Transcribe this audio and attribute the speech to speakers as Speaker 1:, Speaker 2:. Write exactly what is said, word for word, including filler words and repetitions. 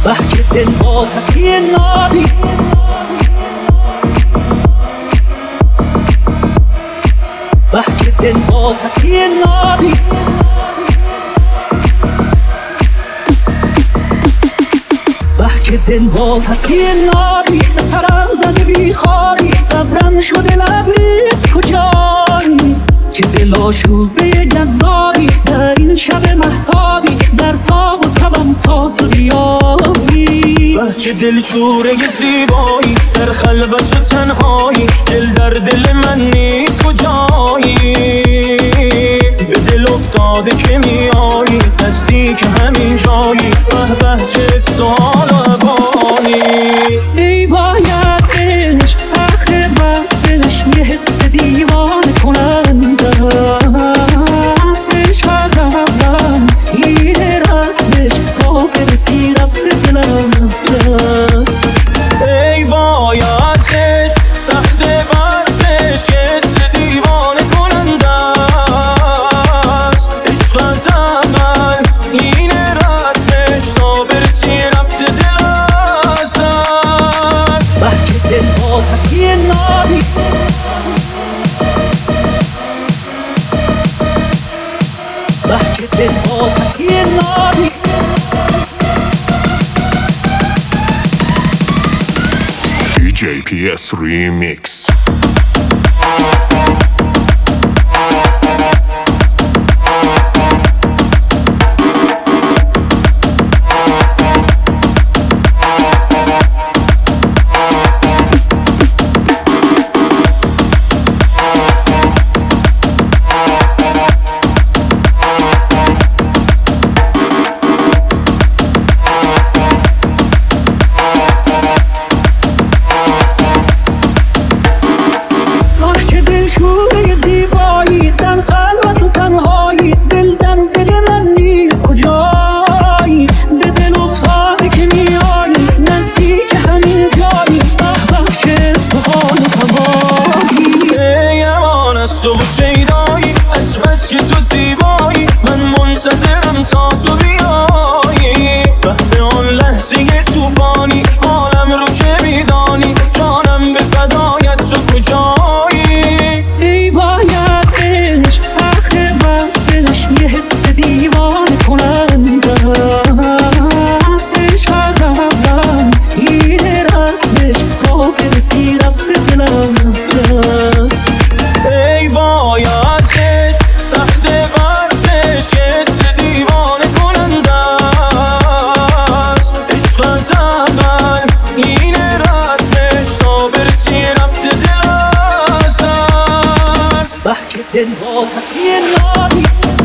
Speaker 1: بحک دل با تصویر نابی بحک دل با تصویر نابی بحک دل با تصویر نابی به سرم زده بی خوابی صبرم شده لبریز کجایی که دل آشوبه جذابی در این شب مهتابی در تاب و تبم تا تو بیابی
Speaker 2: بچه دل شوره زیبایی در خلوت و تنهایی دل در دل من نیست کجایی به دل افتاده که میایی نزدیک همین جایی به به چه سال و عبانی
Speaker 1: ای وای از عشق آخر وصفش یه حس دیوانه کننده است عشق از اول این رسمش تا برسی رفته دلم از دست
Speaker 2: ای وای از عشق سخت وصلش یه حس دیوانه کننده است عشق از اول این رسمش تا برسی رفته دل از دست
Speaker 1: بحک دل با تصویر نابی بحک دل با تصویر نابی
Speaker 3: دی جی پی اس Remix.
Speaker 1: شوره زیبایی در خلوت و تنهایی دل در دل من نیست کجایی به دل افتاده که میایی نزدیک همین جایی به به چه سحال و تبایی
Speaker 2: ای امان از تو و شیدایی از بس که تو زیبایی من منتظرم تا تو بیایی به آن لحظه توفانی عالم رو که میدانی جانم به فدایت تو کجایی
Speaker 1: ای وای از عشق آخر وصفش یه حس دیوانه کننده است عشق از اول این رسمش تا برسی رفته دلم از دست
Speaker 2: ای وای از عشق سخت وصلش یه حس دیوانه کننده است عشق از اول این رسمش تا برسی رفته دل از دست
Speaker 1: بحک دل با تصویر نابی